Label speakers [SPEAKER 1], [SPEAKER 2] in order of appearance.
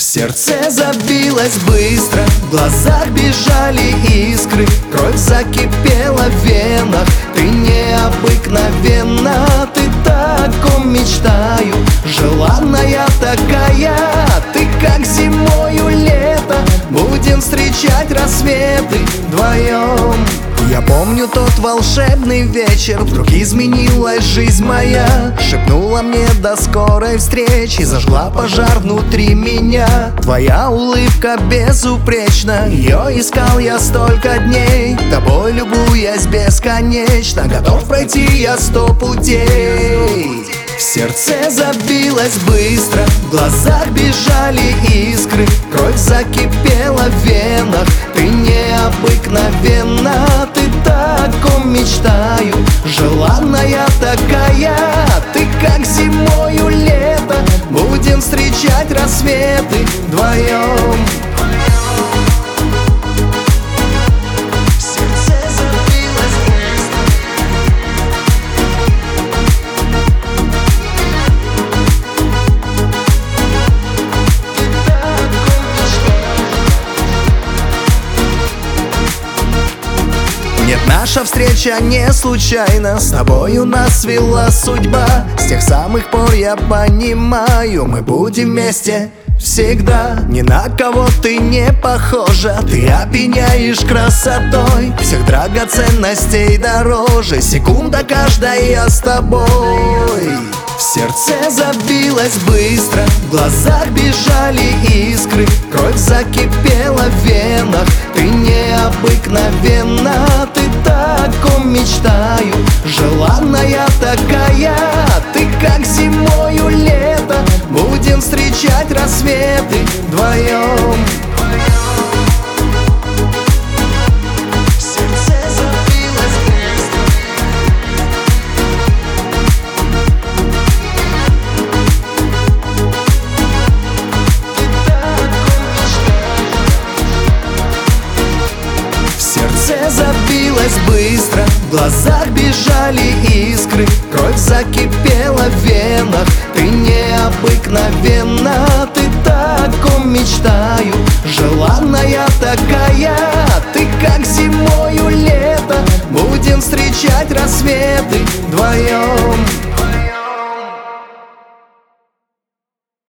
[SPEAKER 1] В сердце забилось быстро, в глазах бежали искры, кровь закипела в венах. Ты необыкновенна, ты таком мечтаю, желанная такая. Ты как зимою лето, будем встречать рассветы вдвоем. Я помню тот волшебный вечер, вдруг изменилась жизнь моя. Шепнула мне до скорой встречи, зажгла пожар внутри меня. Твоя улыбка безупречна, ее искал я столько дней. Тобой любуясь бесконечно, готов пройти я 100 путей. В сердце забилось быстро, в глазах бежали искры, кровь закипела в венах. Ты необыкновенна, ты таком мечтаю, желанная такая. Ты как зимою лето, будем встречать рассветы вдвоем. Нет, наша встреча не случайна, с тобою нас свела судьба. С тех самых пор я понимаю, мы будем вместе всегда. Ни на кого ты не похожа, ты опьяняешь красотой. Всех драгоценностей дороже, секунда каждая с тобой. В сердце забилось быстро, в глазах бежали искры, кровь закипела в венах. Ты необыкновенна, ты таком мечтаю, желанная такая. Ты как зимою лето, будем встречать рассветы вдвоем. Забилось быстро, в глазах бежали искры, кровь закипела в венах. Ты необыкновенна, ты таком мечтаю, желанная такая. Ты как зимою лето, будем встречать рассветы вдвоем.